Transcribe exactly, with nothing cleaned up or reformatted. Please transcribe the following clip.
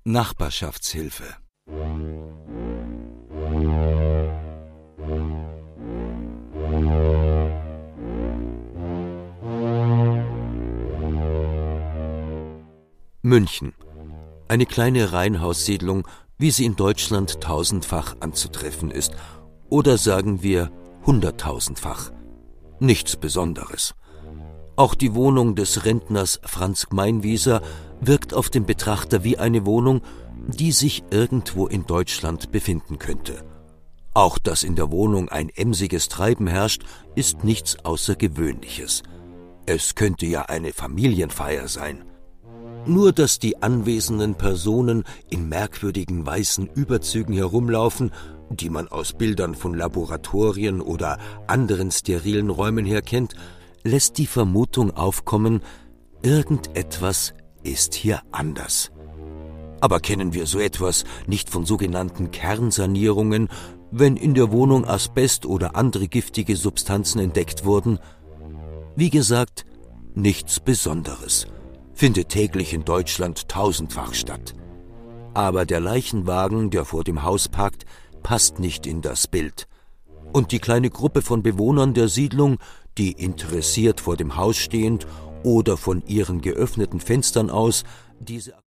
Nachbarschaftshilfe. München. Eine kleine Reihenhaussiedlung, wie sie in Deutschland tausendfach anzutreffen ist. Oder sagen wir hunderttausendfach. Nichts Besonderes. Auch die Wohnung des Rentners Franz Gmeinwieser wirkt auf den Betrachter wie eine Wohnung, die sich irgendwo in Deutschland befinden könnte. Auch dass in der Wohnung ein emsiges Treiben herrscht, ist nichts Außergewöhnliches. Es könnte ja eine Familienfeier sein. Nur dass die anwesenden Personen in merkwürdigen weißen Überzügen herumlaufen, die man aus Bildern von Laboratorien oder anderen sterilen Räumen her kennt, lässt die Vermutung aufkommen, irgendetwas ist hier anders. Aber kennen wir so etwas nicht von sogenannten Kernsanierungen, wenn in der Wohnung Asbest oder andere giftige Substanzen entdeckt wurden? Wie gesagt, nichts Besonderes. Findet täglich in Deutschland tausendfach statt. Aber der Leichenwagen, der vor dem Haus parkt, passt nicht in das Bild. Und die kleine Gruppe von Bewohnern der Siedlung, die interessiert vor dem Haus stehend oder von ihren geöffneten Fenstern aus diese